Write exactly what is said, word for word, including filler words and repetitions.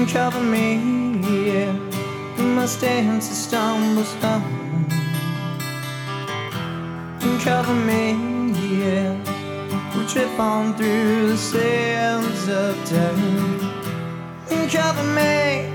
Cover me, yeah. My stance to stumble, stumble. Cover me, yeah. We trip on through the sands of time. Cover me.